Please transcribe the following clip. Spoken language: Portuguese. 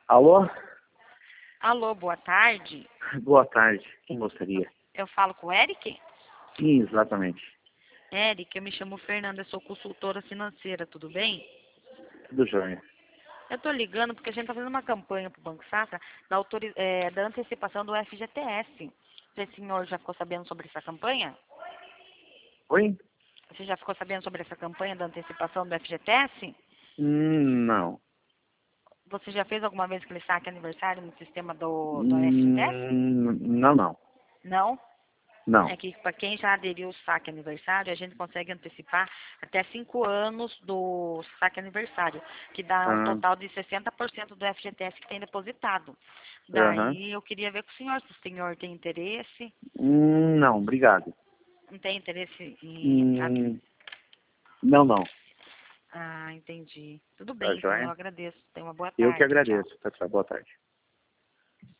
Alô? Alô, boa tarde. Boa tarde. Quem gostaria? Eu falo com o Eric? Sim, exatamente. Eric, eu me chamo Fernanda, eu sou consultora financeira, tudo bem? Tudo jóia. Eu tô ligando porque a gente tá fazendo uma campanha pro Banco Safra da antecipação do FGTS. O senhor já ficou sabendo sobre essa campanha? Oi? Você já ficou sabendo sobre essa campanha da antecipação do FGTS? Não. Você já fez alguma vez aquele saque aniversário no sistema do FGTS? Não. Não? Não. É que para quem já aderiu ao saque aniversário, a gente consegue antecipar até 5 anos do saque aniversário, que dá um Ah, total de 60% do FGTS que tem depositado. aham. Daí eu queria ver com o senhor, se o senhor tem interesse, Não, obrigado. não tem interesse em... Hum, não. Ah, entendi. Tudo Tá bem, então eu jóia? agradeço. Tenha uma boa Eu que tarde. Tchau. agradeço. Tá, boa tarde.